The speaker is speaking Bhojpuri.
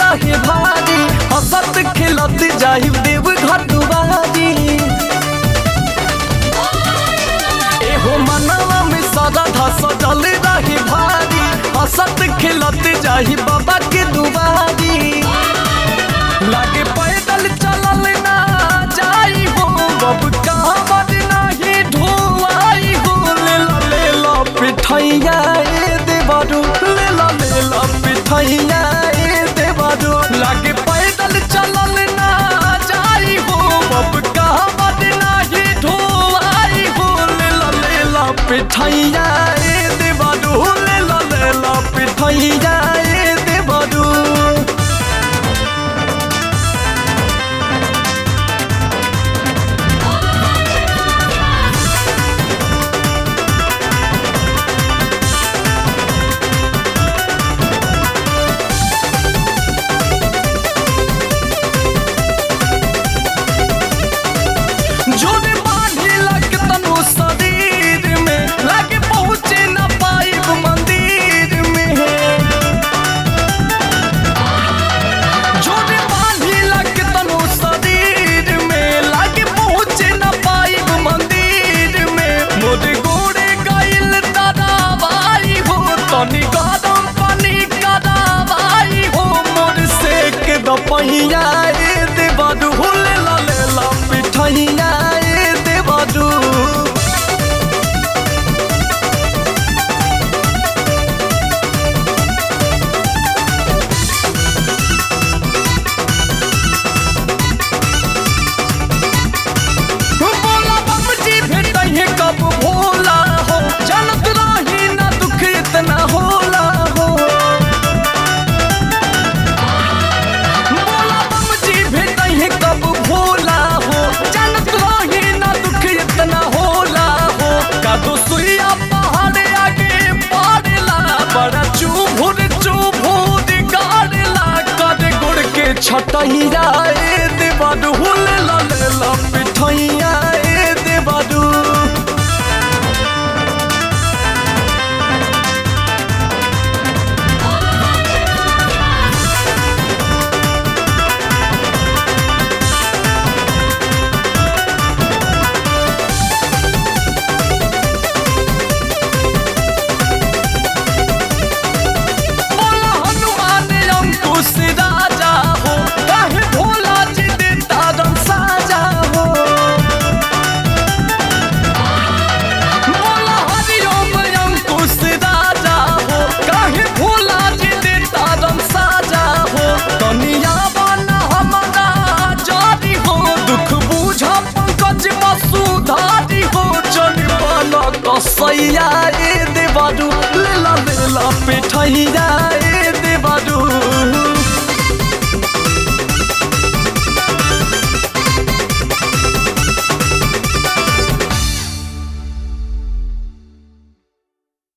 रहे भारी हंसत खिलत जाहि देव घर दुआरी एहो मनवा में श्रद्धा सजल रहे भारी हंसत खिलत जाहि बाबा के दुआरी लागे पैदल चलल ना जाई हो अब कांवर नहीं ढोआई हो ले ला पिठैया ए देवरू ले ला पिठैया ए देवरू लागे पैदल चलल ना जाई हो अब कांवर नहीं ढोआई हो ले ला पिठैया ए देवरू ले ला पिठैया ए देवरू जोड़े बांधी लग तनु शरीर में लागे पहुँचे न पाइब मंदिर में जोड़े बांधी लग तनु शरीर में लागे पहुँचे न पाइब मंदिर में मोरे गोड़े गइल तरावाई हो तनी गरम पानी करावाई हो मोर सेक द पहिया ए देवरू ले ला पिठैया ए देवरू बोला बाबूजी भेटैहे कब भोला हो जानत रही ना दुख इतना होला हो बोला बाबूजी भेटैहे कब भोला हो जानत रही ना दुख इतना होला हो कादो सुइया पहाड़ आगे पड़ेला बड़ा चुभुर गाड़ेला करे गुड़ के छटैया ए देवरू ले ला पिठैया ए देवरू बोला हनुमान अंकुश राजा हो काहे भोला जी देता रंग साजा हो बोला हरिओम अंकुश राजा हो काहे भोला जी देता रंग साजा हो दुनिया बना हमारा जारी हो दुख बूझा पंकज मसूधारी हो चल बना कसैया ए देवरू ले ला पिठैया